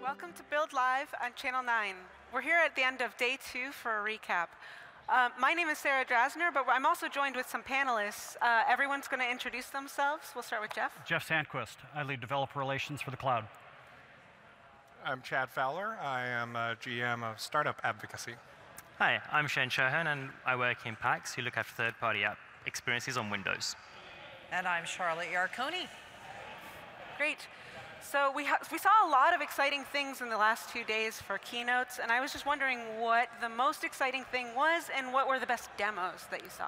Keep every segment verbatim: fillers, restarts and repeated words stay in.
Welcome to Build Live on Channel nine. We're here at the end of day two for a recap. Uh, my name is Sarah Drasner, but I'm also joined with some panelists. Uh, everyone's going to introduce themselves. We'll start with Jeff. Jeff Sandquist. I lead developer relations for the cloud. I'm Chad Fowler. I am a G M of Startup Advocacy. Hi, I'm Shane Chohan, and I work in Pax, who look after third-party app experiences on Windows. And I'm Charlotte Yarkoni. Great. So we, we saw a lot of exciting things in the last two days for keynotes, and I was just wondering what the most exciting thing was and what were the best demos that you saw.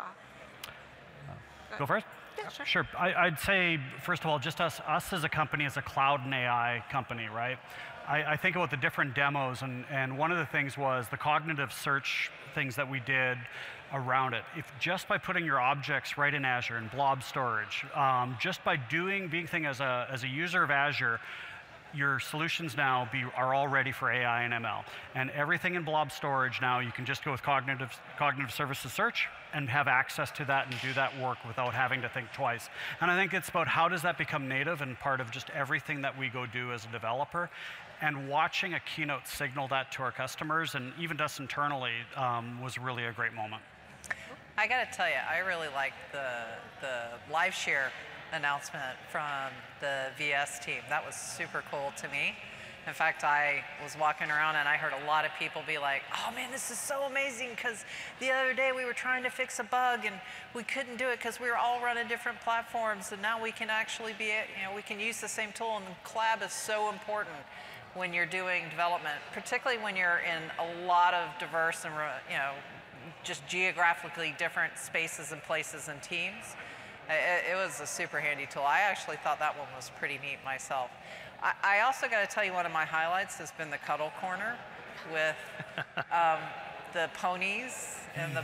Go first? Yeah, sure. Sure. I, I'd say, first of all, just us, us as a company, as a cloud and A I company, right? I, I think about the different demos, and, and one of the things was the cognitive search things that we did around it. If just by putting your objects right in Azure and blob storage, um, just by doing, being thing as a, as a user of Azure, your solutions now be, are all ready for A I and M L. And everything in blob storage now, you can just go with cognitive, cognitive services search and have access to that and do that work without having to think twice. And I think it's about how does that become native and part of just everything that we go do as a developer. And watching a keynote signal that to our customers and even to us internally um, was really a great moment. I got to tell you, I really liked the, the live share announcement from the V S team. That was super cool to me. In fact, I was walking around and I heard a lot of people be like, oh man, this is so amazing, because the other day we were trying to fix a bug and we couldn't do it because we were all running different platforms, and now we can actually be, you know, we can use the same tool, and collab is so important when you're doing development, particularly when you're in a lot of diverse and, you know, just geographically different spaces and places and teams. It, it was a super handy tool. I actually thought that one was pretty neat myself. I, I also got to tell you, one of my highlights has been the cuddle corner with um, the ponies and the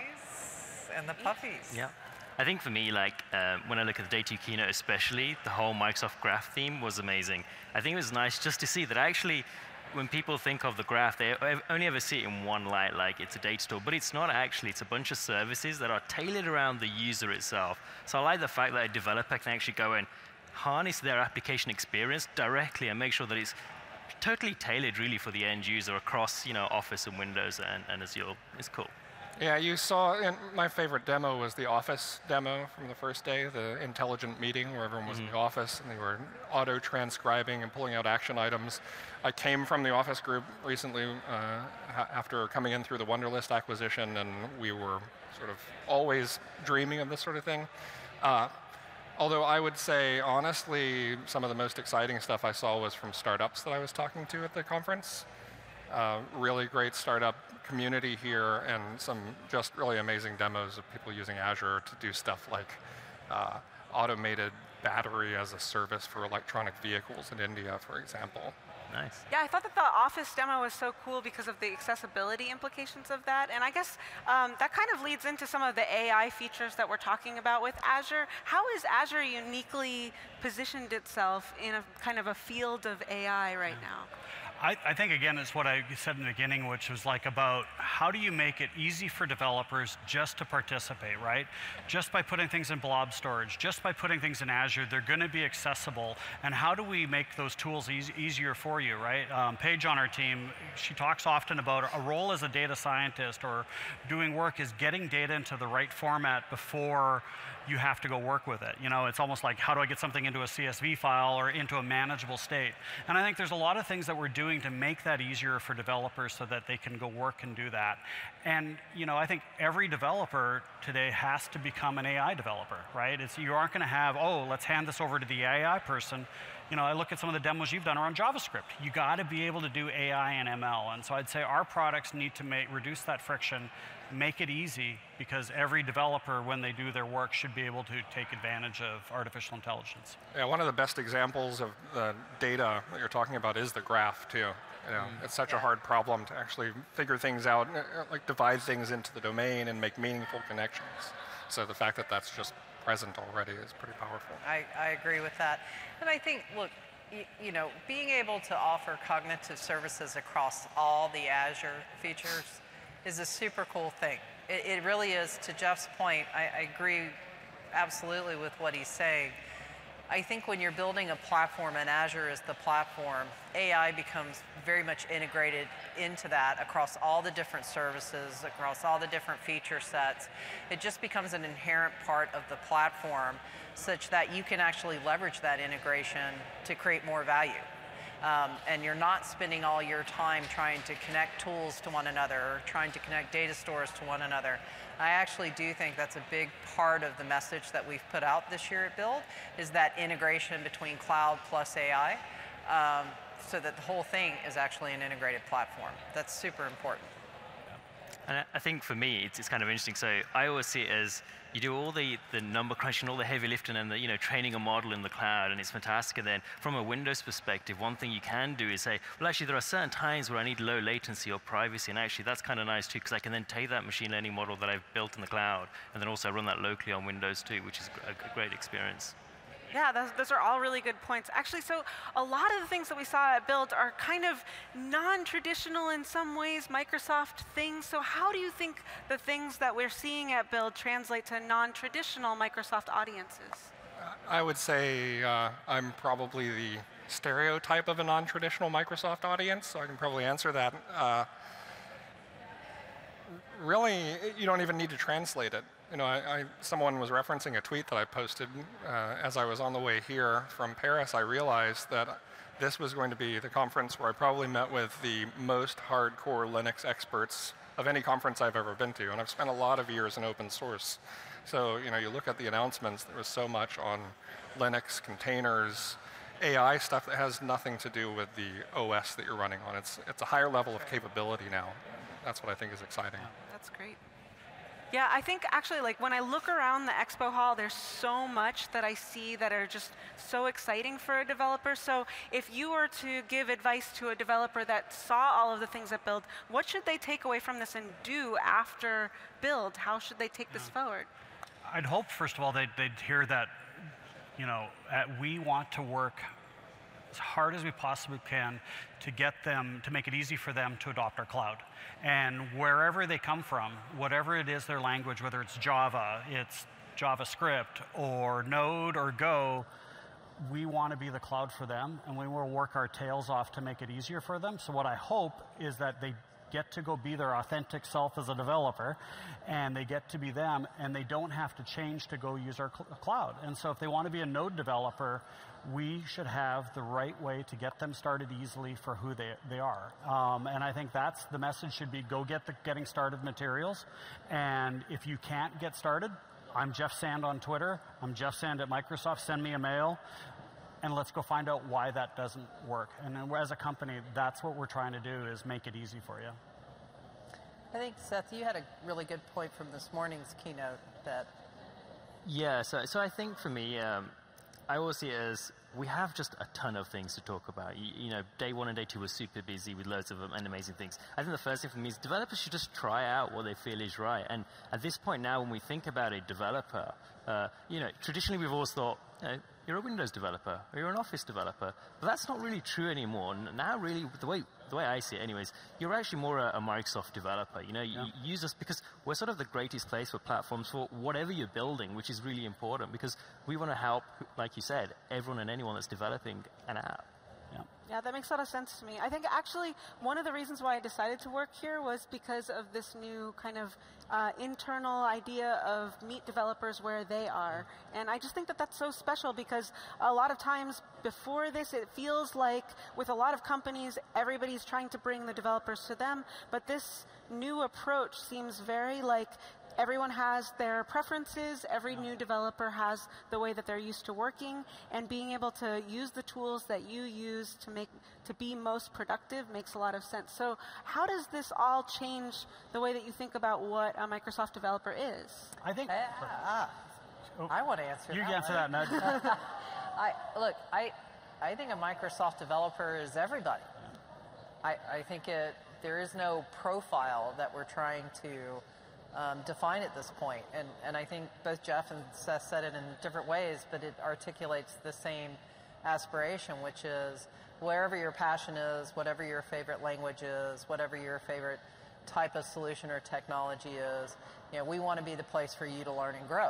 bunnies and the puppies. Yeah. I think for me, like um, when I look at the day two keynote especially, the whole Microsoft Graph theme was amazing. I think it was nice just to see that actually, when people think of the graph, they only ever see it in one light, like it's a data store, but it's not actually. It's a bunch of services that are tailored around the user itself. So I like the fact that a developer can actually go and harness their application experience directly and make sure that it's totally tailored really for the end user across, you know, Office and Windows and, and Azure. It's cool. Yeah, you saw, and my favorite demo was the Office demo from the first day, the intelligent meeting where everyone was mm-hmm. in the office and they were auto-transcribing and pulling out action items. I came from the Office group recently uh, after coming in through the Wunderlist acquisition, and we were sort of always dreaming of this sort of thing. Uh, although I would say, honestly, some of the most exciting stuff I saw was from startups that I was talking to at the conference. Uh, really great startup community here, and some just really amazing demos of people using Azure to do stuff like uh, automated battery as a service for electronic vehicles in India, for example. Nice. Yeah, I thought that the Office demo was so cool because of the accessibility implications of that. And I guess um, that kind of leads into some of the A I features that we're talking about with Azure. How has Azure uniquely positioned itself in a kind of a field of A I right yeah. now? I, I think, again, it's what I said in the beginning, which was like about how do you make it easy for developers just to participate, right? Just by putting things in blob storage, just by putting things in Azure, they're going to be accessible. And how do we make those tools easy, easier for you, right? Um, Paige on our team, she talks often about a role as a data scientist or doing work is getting data into the right format before you have to go work with it. You know, it's almost like, how do I get something into a C S V file or into a manageable state? And I think there's a lot of things that we're doing to make that easier for developers so that they can go work and do that. And, you know, I think every developer today has to become an A I developer, right? It's, you aren't going to have, oh, let's hand this over to the A I person. You know, I look at some of the demos you've done around JavaScript. You got to be able to do A I and M L. And so I'd say our products need to make, reduce that friction, make it easy, because every developer, when they do their work, should be able to take advantage of artificial intelligence. Yeah, one of the best examples of the data that you're talking about is the graph, too. You know, mm. It's such yeah. a hard problem to actually figure things out, like divide things into the domain and make meaningful connections. So the fact that that's just present already is pretty powerful. I, I agree with that. And I think, look, you, you know, being able to offer cognitive services across all the Azure features is a super cool thing. It, it really is. To Jeff's point, I, I agree absolutely with what he's saying. I think when you're building a platform and Azure is the platform, A I becomes very much integrated into that across all the different services, across all the different feature sets. It just becomes an inherent part of the platform such that you can actually leverage that integration to create more value. Um, and you're not spending all your time trying to connect tools to one another or trying to connect data stores to one another. I actually do think that's a big part of the message that we've put out this year at Build, is that integration between cloud plus A I, um, so that the whole thing is actually an integrated platform. That's super important. And I think for me, it's, it's kind of interesting. So I always see it as you do all the, the number crunching, all the heavy lifting, and the, you know, training a model in the cloud, and it's fantastic. And then from a Windows perspective, one thing you can do is say, well, actually, there are certain times where I need low latency or privacy, and actually, that's kind of nice too, because I can then take that machine learning model that I've built in the cloud, and then also run that locally on Windows too, which is a, a great experience. Yeah, those, those are all really good points. Actually, so a lot of the things that we saw at Build are kind of non-traditional in some ways, Microsoft things. So how do you think the things that we're seeing at Build translate to non-traditional Microsoft audiences? I would say uh, I'm probably the stereotype of a non-traditional Microsoft audience, so I can probably answer that. Uh, really, you don't even need to translate it. You know, I, I, someone was referencing a tweet that I posted uh, as I was on the way here from Paris. I realized that this was going to be the conference where I probably met with the most hardcore Linux experts of any conference I've ever been to, and I've spent a lot of years in open source. So, you know, you look at the announcements, there was so much on Linux, containers, A I stuff that has nothing to do with the O S that you're running on. It's, it's a higher level of capability now. That's what I think is exciting. That's great. Yeah, I think actually, like when I look around the expo hall, there's so much that I see that are just so exciting for a developer. So if you were to give advice to a developer that saw all of the things at Build, what should they take away from this and do after Build? How should they take this forward? I'd hope, first of all, they'd, they'd hear that, you know, uh, we want to work as hard as we possibly can to get them, to make it easy for them to adopt our cloud. And wherever they come from, whatever it is their language, whether it's Java, it's JavaScript, or Node, or Go, we want to be the cloud for them, and we will work our tails off to make it easier for them. So what I hope is that they get to go be their authentic self as a developer, and they get to be them, and they don't have to change to go use our cl cloud. And so if they want to be a Node developer, we should have the right way to get them started easily for who they, they are. Um, and I think that's the message should be, go get the getting started materials. And if you can't get started, I'm Jeff Sand on Twitter. I'm Jeff Sand at Microsoft. Send me a mail. And let's go find out why that doesn't work. And then as a company, that's what we're trying to do, is make it easy for you. I think, Seth, you had a really good point from this morning's keynote that... Yeah, so, so I think for me, um, I always see it as we have just a ton of things to talk about. You, you know, day one and day two were super busy with loads of um, and amazing things. I think the first thing for me is developers should just try out what they feel is right. And at this point now, when we think about a developer, uh, you know, traditionally we've always thought, you know, you're a Windows developer, or you're an Office developer. But that's not really true anymore. Now, really, the way the way I see it, anyways, you're actually more a, a Microsoft developer. You know, yeah. you, you use us because we're sort of the greatest place for platforms for whatever you're building, which is really important because we want to help, like you said, everyone and anyone that's developing an app. Yeah. Yeah, that makes a lot of sense to me. I think actually one of the reasons why I decided to work here was because of this new kind of uh, internal idea of meet developers where they are. And I just think that that's so special because a lot of times before this, it feels like with a lot of companies, everybody's trying to bring the developers to them. But this new approach seems very like everyone has their preferences, every new developer has the way that they're used to working, and being able to use the tools that you use to make to be most productive makes a lot of sense. So how does this all change the way that you think about what a Microsoft developer is? I think... Uh, ah, oh, I want to answer you that. You answer right? that, Ned. I, look, I, I think a Microsoft developer is everybody. I, I think it, there is no profile that we're trying to Um, define at this point. And, and I think both Jeff and Seth said it in different ways, but it articulates the same aspiration, which is wherever your passion is, whatever your favorite language is, whatever your favorite type of solution or technology is, you know, we want to be the place for you to learn and grow.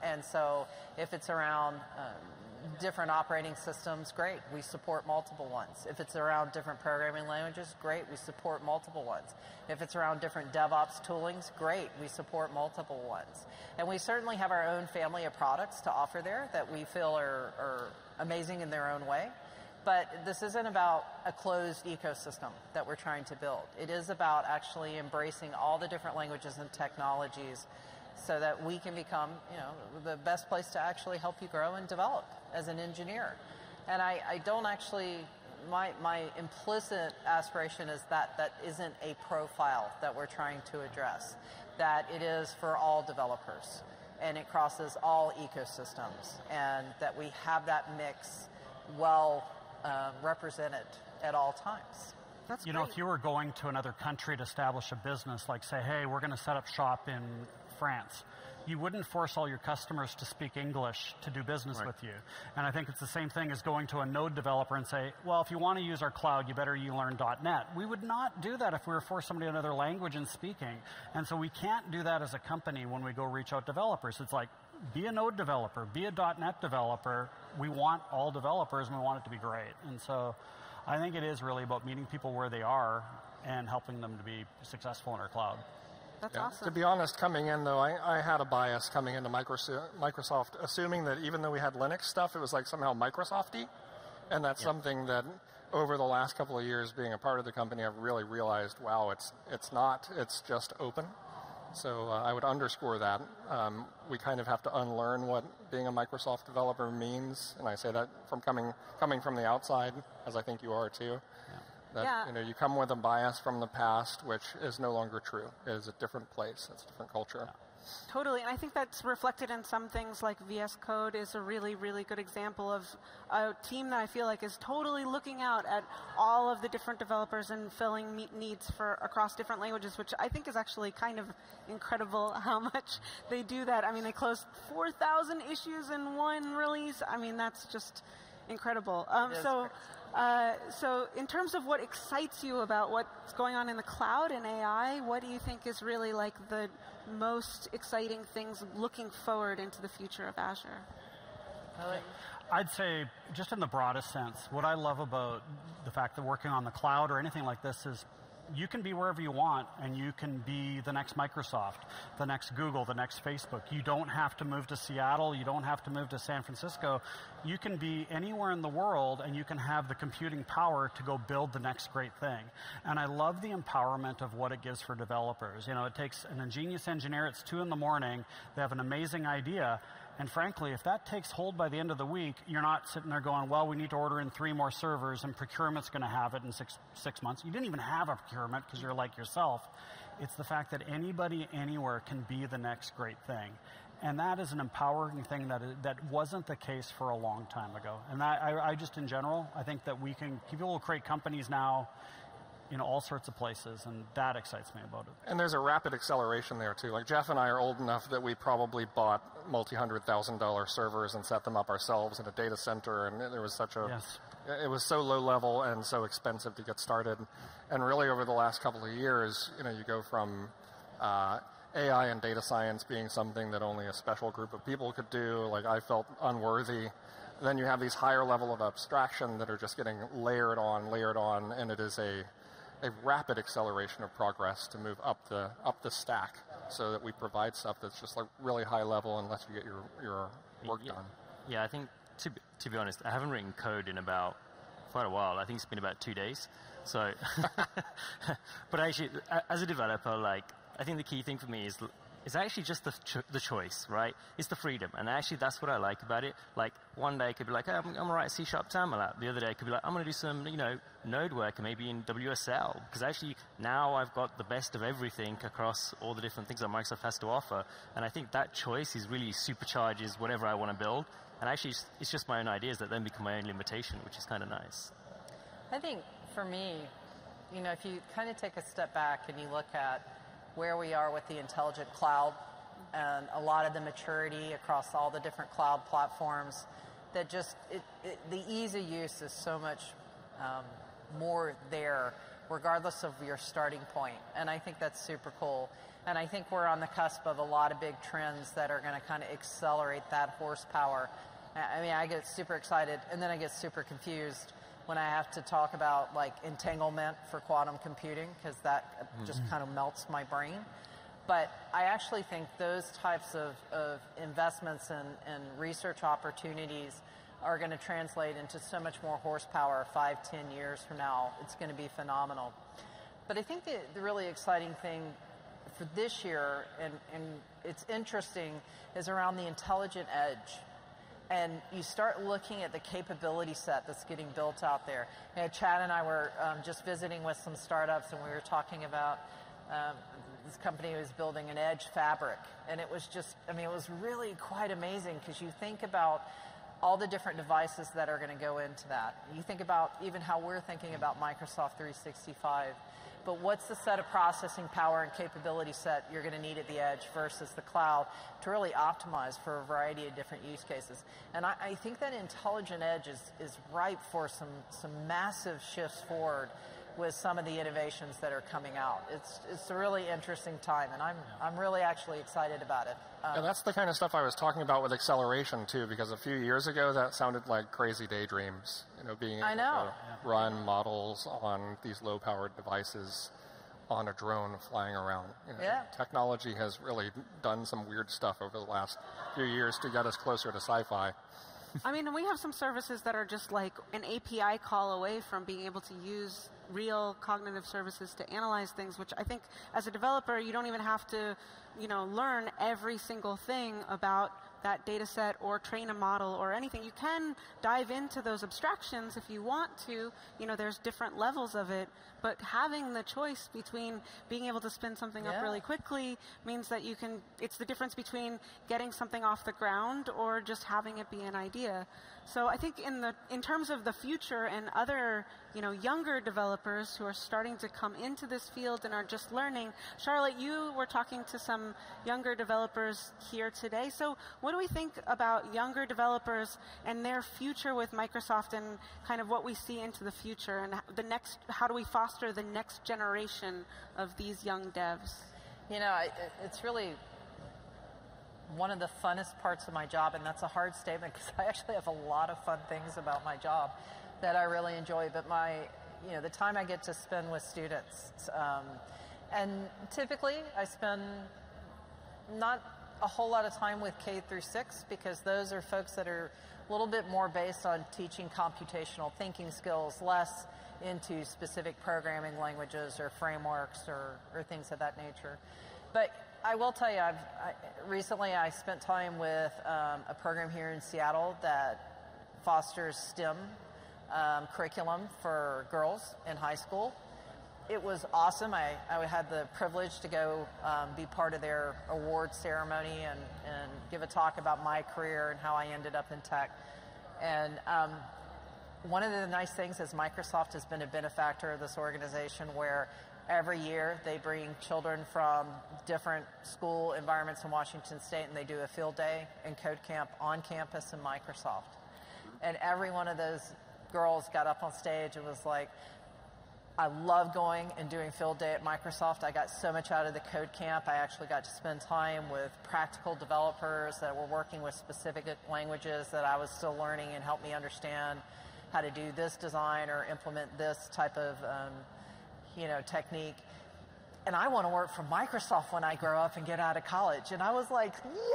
And so if it's around um, different operating systems, great, we support multiple ones. If it's around different programming languages, great, we support multiple ones. If it's around different DevOps toolings, great, we support multiple ones. And we certainly have our own family of products to offer there that we feel are, are amazing in their own way. But this isn't about a closed ecosystem that we're trying to build. It is about actually embracing all the different languages and technologies so that we can become, you know, the best place to actually help you grow and develop as an engineer. And I, I don't actually, my, my implicit aspiration is that that isn't a profile that we're trying to address, that it is for all developers and it crosses all ecosystems, and that we have that mix well uh, represented at all times. That's you great. know, if you were going to another country to establish a business, like say, hey, we're going to set up shop in France, you wouldn't force all your customers to speak English to do business Right. with you. And I think it's the same thing as going to a Node developer and say, well, if you want to use our cloud, you better you learn dot net. We would not do that if we were forcing somebody another language and speaking. And so we can't do that as a company when we go reach out developers. It's like, be a Node developer, be a dot net developer. We want all developers and we want it to be great. And so I think it is really about meeting people where they are and helping them to be successful in our cloud. That's Yeah. awesome. To be honest, coming in, though, I, I had a bias coming into Microsoft, Microsoft, assuming that even though we had Linux stuff, it was like somehow Microsoft-y. And that's Yeah. something that over the last couple of years being a part of the company, I've really realized, wow, it's, it's not, it's just open. So uh, I would underscore that. Um, we kind of have to unlearn what being a Microsoft developer means. And I say that from coming, coming from the outside, as I think you are too. That, Yeah. you know, you come with a bias from the past, which is no longer true. It is a different place. It's a different culture. Totally, and I think that's reflected in some things like V S Code is a really, really good example of a team that I feel like is totally looking out at all of the different developers and filling meet needs for across different languages, which I think is actually kind of incredible how much they do that. I mean, they closed four thousand issues in one release. I mean, that's just incredible. Um, It is so. crazy. Uh, so in terms of what excites you about what's going on in the cloud and A I, what do you think is really like the most exciting things looking forward into the future of Azure? I'd say, just in the broadest sense, what I love about the fact that working on the cloud or anything like this is you can be wherever you want, and you can be the next Microsoft, the next Google, the next Facebook. You don't have to move to Seattle. You don't have to move to San Francisco. You can be anywhere in the world, and you can have the computing power to go build the next great thing. And I love the empowerment of what it gives for developers. You know, it takes an ingenious engineer. It's two in the morning. They have an amazing idea. And frankly, if that takes hold by the end of the week, you're not sitting there going, well, we need to order in three more servers and procurement's going to have it in six, six months. You didn't even have a procurement because you're like yourself. It's the fact that anybody anywhere can be the next great thing. And that is an empowering thing that, that wasn't the case for a long time ago. And that, I, I just, in general, I think that we can, people will create companies now in all sorts of places, and that excites me about it. And there's a rapid acceleration there, too. Like, Jeff and I are old enough that we probably bought multi-hundred thousand dollar servers and set them up ourselves in a data center, and there was such a... Yes. It was so low level and so expensive to get started. And really, over the last couple of years, you know, you go from uh, A I and data science being something that only a special group of people could do, like I felt unworthy. Then you have these higher level of abstraction that are just getting layered on, layered on, and it is a a rapid acceleration of progress to move up the up the stack, so that we provide stuff that's just like really high level and lets you get your your work yeah. done. Yeah, I think to be, to be honest, I haven't written code in about quite a while. I think it's been about two days. So, but actually, a- as a developer, like I think the key thing for me is is actually just the cho- the choice, right? It's the freedom, and actually that's what I like about it. Like one day it could be like, hey, I'm, I'm gonna write a C sharp terminal app. The other day it could be like, I'm gonna do some, you know, node work, and maybe in W S L, because actually now I've got the best of everything across all the different things that Microsoft has to offer. And I think that choice is really supercharges whatever I want to build. And actually, it's, it's just my own ideas that then become my own limitation, which is kind of nice. I think for me, you know, if you kind of take a step back and you look at where we are with the intelligent cloud and a lot of the maturity across all the different cloud platforms, that just it, it, the ease of use is so much um, more there regardless of your starting point. And I think that's super cool. And I think we're on the cusp of a lot of big trends that are going to kind of accelerate that horsepower. I mean, I get super excited, and then I get super confused when I have to talk about like entanglement for quantum computing, because that mm-hmm. just kind of melts my brain. But I actually think those types of, of investments and, and research opportunities are going to translate into so much more horsepower five, ten years from now. It's going to be phenomenal. But I think the, the really exciting thing for this year, and, and it's interesting, is around the intelligent edge. And you start looking at the capability set that's getting built out there. You know, Chad and I were um, just visiting with some startups, and we were talking about um, this company was building an edge fabric. And it was just, I mean, it was really quite amazing, because you think about all the different devices that are going to go into that. You think about even how we're thinking about Microsoft three sixty-five. But what's the set of processing power and capability set you're going to need at the edge versus the cloud to really optimize for a variety of different use cases? And I, I think that intelligent edge is, is ripe for some, some massive shifts forward with some of the innovations that are coming out. It's, it's a really interesting time, and I'm, I'm really actually excited about it. Um, and that's the kind of stuff I was talking about with acceleration, too, because a few years ago that sounded like crazy daydreams, you know, being able I know. to run models on these low-powered devices on a drone flying around. You know, yeah. Technology has really done some weird stuff over the last few years to get us closer to sci-fi. I mean, we have some services that are just like an A P I call away from being able to use real cognitive services to analyze things, which I think as a developer, you don't even have to, you know, learn every single thing about that data set or train a model or anything. You can dive into those abstractions if you want to. You know, there's different levels of it, but having the choice between being able to spin something yeah. up really quickly means that you can, it's the difference between getting something off the ground or just having it be an idea. So I think in the in terms of the future and other, you know, younger developers who are starting to come into this field and are just learning, Charlotte, you were talking to some younger developers here today. So what do we think about younger developers and their future with Microsoft, and kind of what we see into the future, and the next, how do we foster the next generation of these young devs? You know, I, it's really one of the funnest parts of my job, and that's a hard statement because I actually have a lot of fun things about my job that I really enjoy. But my, you know, the time I get to spend with students, um, and typically I spend not a whole lot of time with K through six, because those are folks that are a little bit more based on teaching computational thinking skills, less into specific programming languages or frameworks or, or things of that nature. But I will tell you, I've, I, recently I spent time with um, a program here in Seattle that fosters STEM um, curriculum for girls in high school. It was awesome. I, I had the privilege to go um, be part of their award ceremony and, and give a talk about my career and how I ended up in tech. And um, one of the nice things is Microsoft has been a benefactor of this organization, where every year they bring children from different school environments in Washington State, and they do a field day and code camp on campus in Microsoft. And every one of those girls got up on stage and was like, I love going and doing field day at Microsoft. I got so much out of the code camp. I actually got to spend time with practical developers that were working with specific languages that I was still learning, and helped me understand how to do this design or implement this type of um, you know, technique. And I want to work for Microsoft when I grow up and get out of college. And I was like,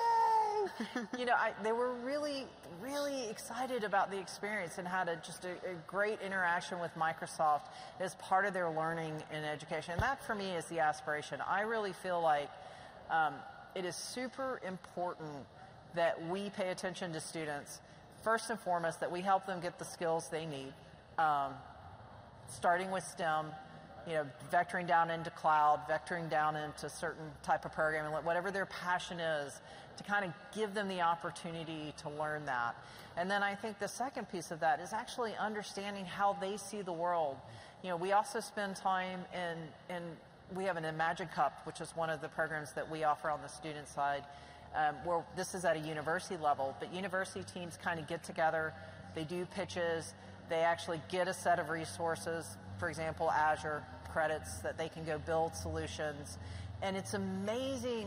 yay! you know, I, they were really, really excited about the experience and had a, just a, a great interaction with Microsoft as part of their learning and education. And that, for me, is the aspiration. I really feel like um, it is super important that we pay attention to students. First and foremost, that we help them get the skills they need, um, starting with STEM, you know, vectoring down into cloud, vectoring down into certain type of programming, whatever their passion is, to kind of give them the opportunity to learn that. And then I think the second piece of that is actually understanding how they see the world. You know, we also spend time in, in we have an Imagine Cup, which is one of the programs that we offer on the student side, um, where this is at a university level, but university teams kind of get together, they do pitches, they actually get a set of resources, for example, Azure, credits that they can go build solutions. And it's amazing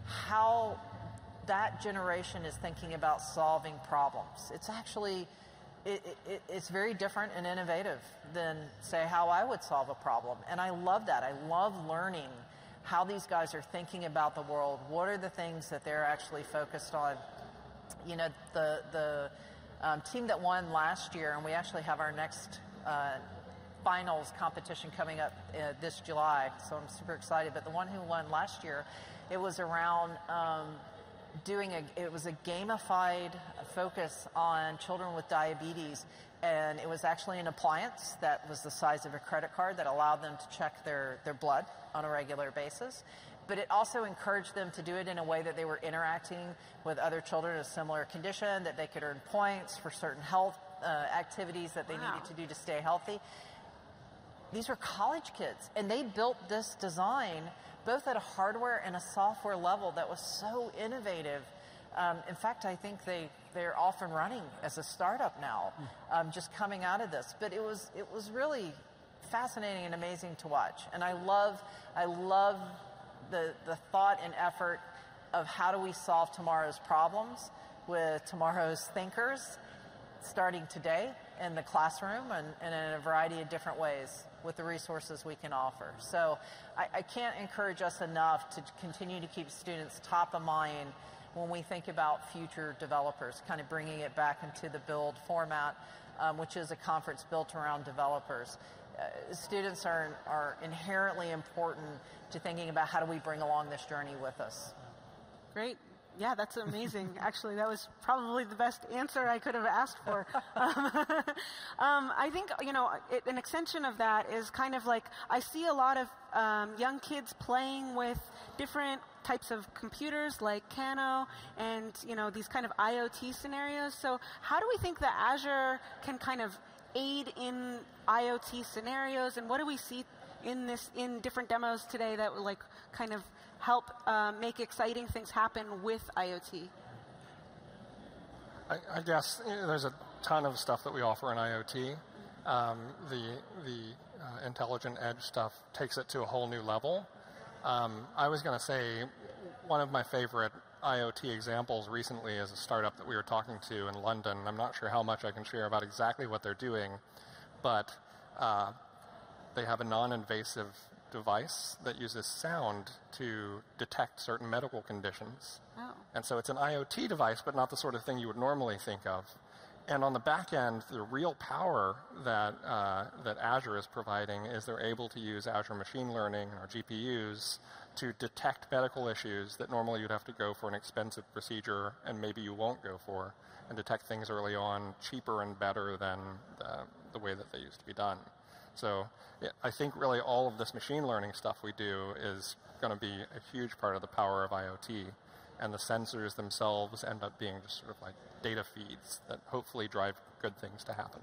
how that generation is thinking about solving problems. It's actually, it, it, it's very different and innovative than, say, how I would solve a problem. And I love that. I love learning how these guys are thinking about the world. What are the things that they're actually focused on? You know, the, the um, team that won last year, and we actually have our next uh, finals competition coming up uh, this July, so I'm super excited. But the one who won last year, it was around um, doing a, it was a gamified focus on children with diabetes, and it was actually an appliance that was the size of a credit card that allowed them to check their, their blood on a regular basis. But it also encouraged them to do it in a way that they were interacting with other children in a similar condition, that they could earn points for certain health uh, activities that they Wow. needed to do to stay healthy. These were college kids, and they built this design both at a hardware and a software level that was so innovative. Um, in fact, I think they, they're off and running as a startup now, um, just coming out of this. But it was, it was really fascinating and amazing to watch. And I love, I love the, the thought and effort of how do we solve tomorrow's problems with tomorrow's thinkers, starting today in the classroom and, and in a variety of different ways with the resources we can offer. So I, I can't encourage us enough to continue to keep students top of mind when we think about future developers, kind of bringing it back into the Build format, um, which is a conference built around developers. Uh, students are, are inherently important to thinking about how do we bring along this journey with us. Great. Yeah, that's amazing. Actually, that was probably the best answer I could have asked for. um, um, I think, you know, it, an extension of that is kind of like, I see a lot of um, young kids playing with different types of computers like Kano and, you know, these kind of I O T scenarios. So how do we think that Azure can kind of aid in I O T scenarios, and what do we see in this in different demos today that will like kind of help uh, make exciting things happen with I O T? I, I guess you know, there's a ton of stuff that we offer in I O T. Um, the the uh, intelligent edge stuff takes it to a whole new level. Um, I was going to say one of my favorite I O T examples recently is a startup that we were talking to in London. I'm not sure how much I can share about exactly what they're doing, but uh, they have a non-invasive device that uses sound to detect certain medical conditions. Oh. And so it's an I O T device, but not the sort of thing you would normally think of. And on the back end, the real power that, uh, that Azure is providing is they're able to use Azure Machine Learning, or G P Us, to detect medical issues that normally you'd have to go for an expensive procedure and maybe you won't go for, and detect things early on cheaper and better than the, the way that they used to be done. So yeah, I think really all of this machine learning stuff we do is going to be a huge part of the power of I O T. And the sensors themselves end up being just sort of like data feeds that hopefully drive good things to happen.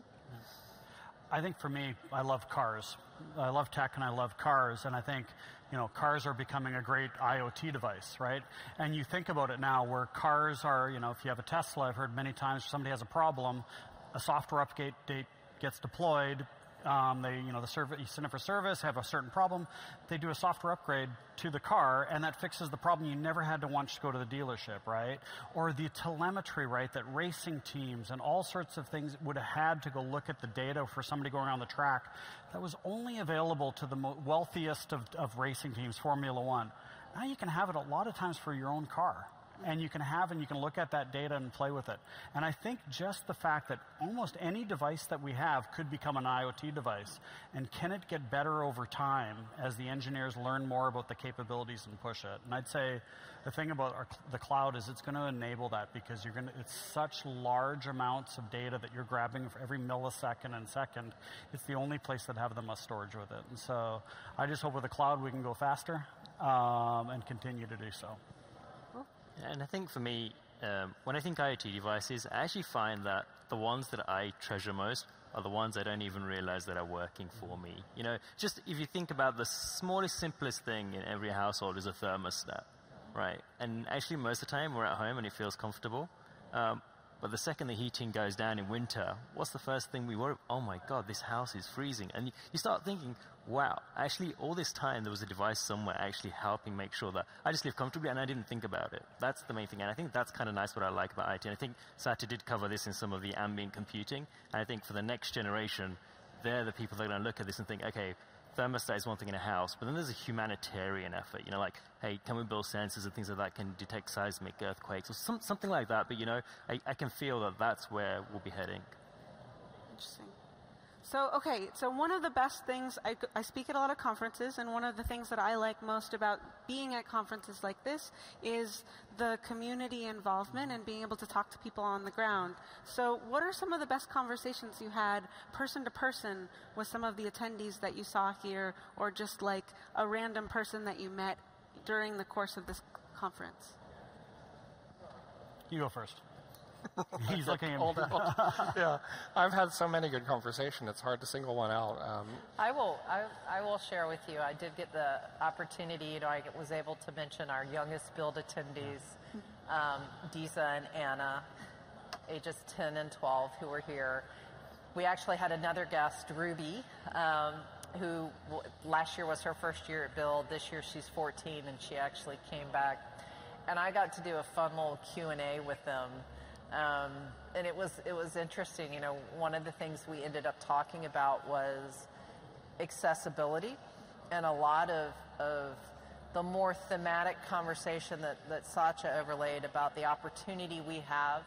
I think for me, I love cars. I love tech and I love cars, and I think, you know, cars are becoming a great I O T device, right? And you think about it now where cars are, you know, if you have a Tesla, I've heard many times somebody has a problem, a software update gets deployed, Um, they, you know, the service, you send it for service, have a certain problem, they do a software upgrade to the car, and that fixes the problem. You never had to once go to the dealership, right? Or the telemetry, right, that racing teams and all sorts of things would have had to go look at the data for somebody going around the track. That was only available to the mo wealthiest of, of racing teams, Formula One. Now you can have it a lot of times for your own car. And you can have and you can look at that data and play with it. And I think just the fact that almost any device that we have could become an I O T device. And can it get better over time as the engineers learn more about the capabilities and push it? And I'd say the thing about our, the cloud is it's going to enable that, because you're going to, it's such large amounts of data that you're grabbing for every millisecond and second. It's the only place that have the most storage with it. And so I just hope with the cloud we can go faster um, and continue to do so. And I think for me, um, when I think I O T devices, I actually find that the ones that I treasure most are the ones I don't even realize that are working for me. You know, just if you think about the smallest, simplest thing in every household is a thermostat, right? And actually most of the time we're at home and it feels comfortable. Um, But the second the heating goes down in winter, what's the first thing we worry? Oh my God, this house is freezing. And you, you start thinking, wow, actually all this time there was a device somewhere actually helping make sure that I just live comfortably and I didn't think about it. That's the main thing. And I think that's kind of nice what I like about I T. And I think Satya did cover this in some of the ambient computing. And I think for the next generation, they're the people that are going to look at this and think, okay, thermostat is one thing in a house, but then there's a humanitarian effort, you know, like, hey, can we build sensors and things like that can detect seismic earthquakes or some, something like that, but, you know, I, I can feel that that's where we'll be heading. Interesting. So, okay, so one of the best things, I, I speak at a lot of conferences, and one of the things that I like most about being at conferences like this is the community involvement and being able to talk to people on the ground. So what are some of the best conversations you had person to person with some of the attendees that you saw here, or just like a random person that you met during the course of this conference? You go first. He's looking at me. Yeah, I've had so many good conversations. It's hard to single one out. Um, I will. I, I will share with you. I did get the opportunity. You know, I was able to mention our youngest build attendees, um, Disa and Anna, ages ten and twelve, who were here. We actually had another guest, Ruby, um, who w last year was her first year at Build. This year she's fourteen, and she actually came back. And I got to do a fun little Q and A with them. Um, and it was it was interesting. You know, one of the things we ended up talking about was accessibility, and a lot of, of the more thematic conversation that, that Satya overlaid about the opportunity we have,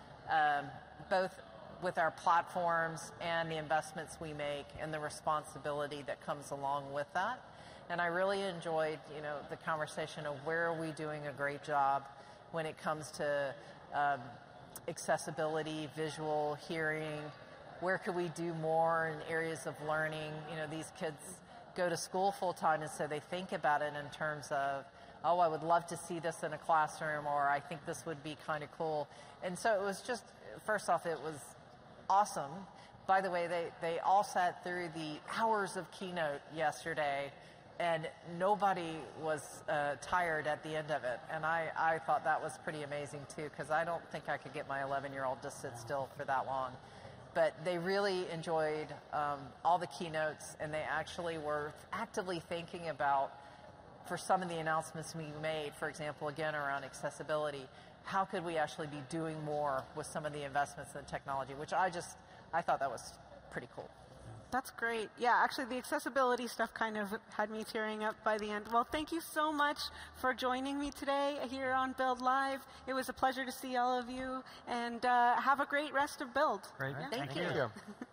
um, both with our platforms and the investments we make and the responsibility that comes along with that. And I really enjoyed, you know, the conversation of where are we doing a great job when it comes to um, accessibility, visual, hearing. Where could we do more in areas of learning? You know, these kids go to school full time, and so they think about it in terms of, oh, I would love to see this in a classroom, or I think this would be kind of cool. And so it was just, first off, it was awesome. By the way, they, they all sat through the hours of keynote yesterday, and nobody was uh, tired at the end of it. And I, I thought that was pretty amazing, too, because I don't think I could get my eleven-year-old to sit still for that long. But they really enjoyed um, all the keynotes, and they actually were actively thinking about, for some of the announcements we made, for example, again, around accessibility, how could we actually be doing more with some of the investments in technology, which I just, I thought that was pretty cool. That's great. Yeah, actually the accessibility stuff kind of had me tearing up by the end. Well, thank you so much for joining me today here on Build Live. It was a pleasure to see all of you, and uh, have a great rest of Build. Great. Yeah. Thank, Thank you. Thank you.